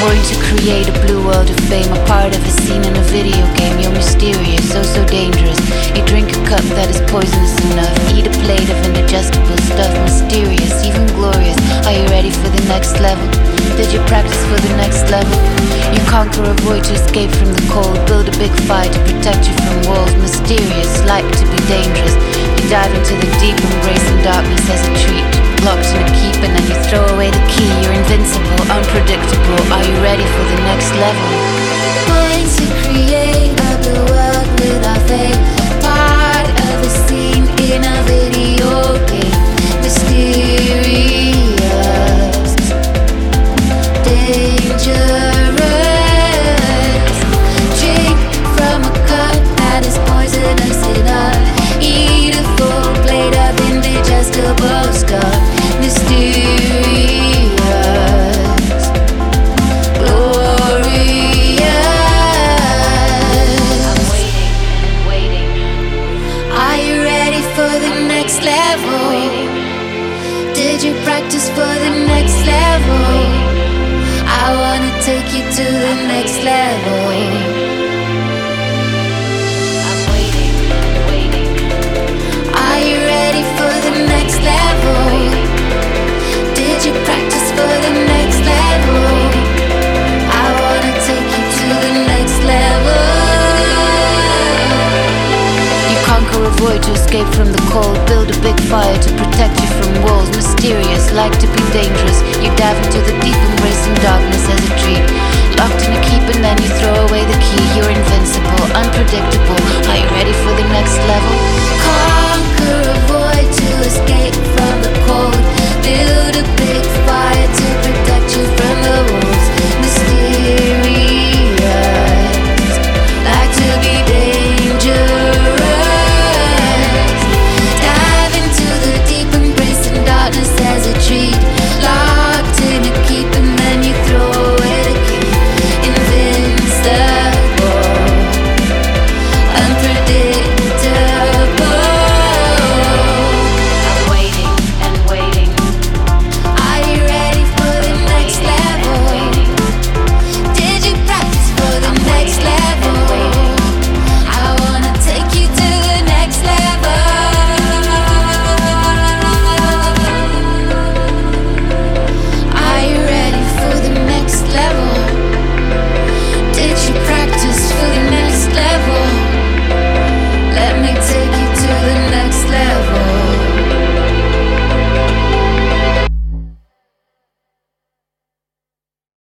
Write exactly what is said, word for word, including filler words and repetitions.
Born to create a blue world of fame, a part of a scene in a video game. You're mysterious, so so dangerous. You drink a cup that is poisonous enough. Eat a plate of indigestible stuff. Mysterious, even glorious. Are you ready for the next level? Did you practice for the next level? You conquer, avoid to escape from the cold. Build a big fire to protect you from walls. Mysterious, like to be dangerous. You dive into the deep, embracing darkness as a treat. Locked in a keep and then you throw away the key. You're invincible, unpredictable. Are you ready for the next level? Born to create a blue world without fate. Part of a scene in a video game. Mysterious, dangerous. Drink from a cup that is poisonous enough. Eat a full plate of indigestible stuff. Mysterious, glorious. I'm waiting and waiting. Are you ready for the next level? Did you practice for the next level? I wanna take you to the next level. I'm waiting and waiting. Are you ready for the next level? Did you practice for the next level? I wanna take you to the next level. You conquer, avoid to escape from the cold. Build a big fire to protect you from walls. Mysterious, like to be dangerous. You dive into the deep, embracing darkness as a treat. Locked in a keep and then you throw away the key. You're invincible, unpredictable. Are you ready for the next level? Call